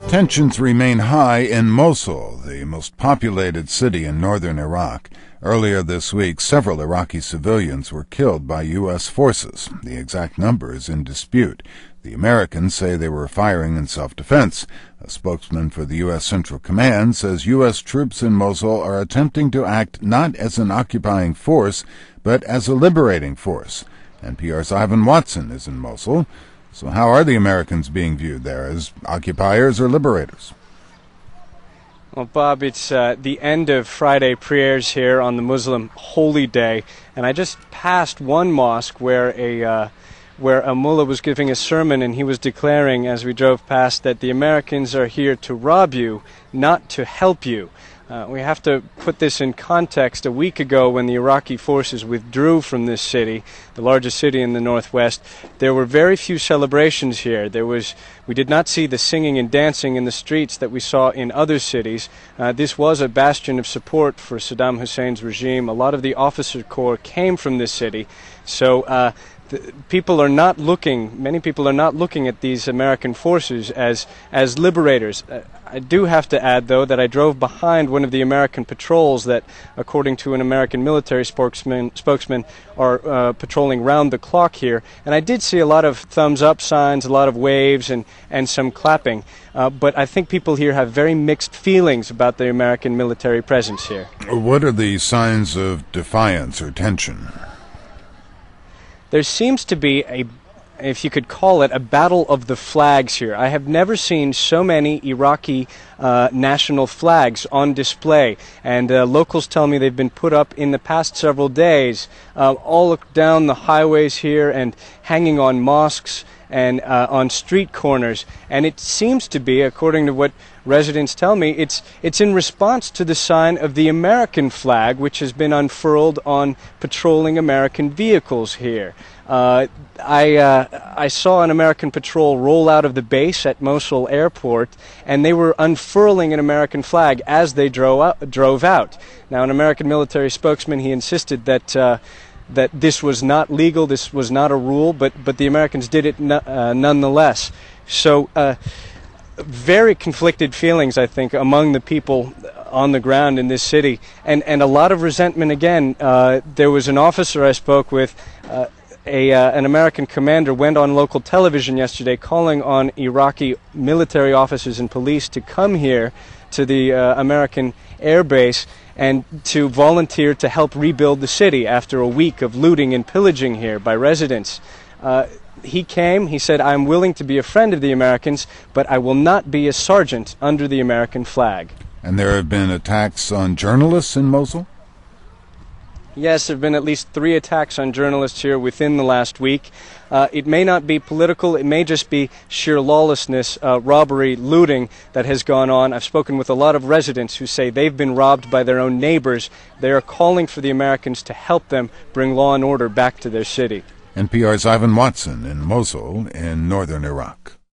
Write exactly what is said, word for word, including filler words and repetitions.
Tensions remain high in Mosul, the most populated city in northern Iraq. Earlier this week, several Iraqi civilians were killed by U S forces. The exact number is in dispute. The Americans say they were firing in self-defense. A spokesman for the U S Central Command says U S troops in Mosul are attempting to act not as an occupying force, but as a liberating force. N P R's Ivan Watson is in Mosul. So how are the Americans being viewed there, as occupiers or liberators? Well, Bob, it's uh, the end of Friday prayers here on the Muslim holy day, and I just passed one mosque where a uh, where a mullah was giving a sermon, and he was declaring as we drove past that the Americans are here to rob you, not to help you. Uh, we have to put this in context. A week ago, when the Iraqi forces withdrew from this city, the largest city in the northwest, there were very few celebrations here. There was, we did not see the singing and dancing in the streets that we saw in other cities. Uh, this was a bastion of support for Saddam Hussein's regime. A lot of the officer corps came from this city. So uh, the, people are not looking, many people are not looking at these American forces as, as liberators. Uh, I do have to add, though, that I drove behind one of the American patrols that, according to an American military spokesman, spokesman are uh, patrolling round the clock here. And I did see a lot of thumbs-up signs, a lot of waves, and, and some clapping. Uh, but I think people here have very mixed feelings about the American military presence here. What are the signs of defiance or tension? There seems to be a if you could call it, a battle of the flags here. I have never seen so many Iraqi uh, national flags on display, and uh, locals tell me they've been put up in the past several days, uh, all down the highways here and hanging on mosques and uh, on street corners. And it seems to be, according to what residents tell me, it's it's in response to the sign of the American flag, which has been unfurled on patrolling American vehicles here. Uh, I uh, I saw an American patrol roll out of the base at Mosul Airport, and they were unfurling an American flag as they drove out, drove out. Now, an American military spokesman, he insisted that uh, that this was not legal, this was not a rule, but but the Americans did it no, uh, nonetheless. So, uh, very conflicted feelings, I think, among the people on the ground in this city, and and a lot of resentment again. Uh, there was an officer I spoke with. Uh, A, uh, an American commander went on local television yesterday calling on Iraqi military officers and police to come here to the uh, American air base and to volunteer to help rebuild the city after a week of looting and pillaging here by residents. Uh, he came, he said, I'm willing to be a friend of the Americans, but I will not be a sergeant under the American flag. And there have been attacks on journalists in Mosul? Yes, there have been at least three attacks on journalists here within the last week. Uh, it may not be political, it may just be sheer lawlessness, uh, robbery, looting that has gone on. I've spoken with a lot of residents who say they've been robbed by their own neighbors. They are calling for the Americans to help them bring law and order back to their city. N P R's Ivan Watson in Mosul in northern Iraq.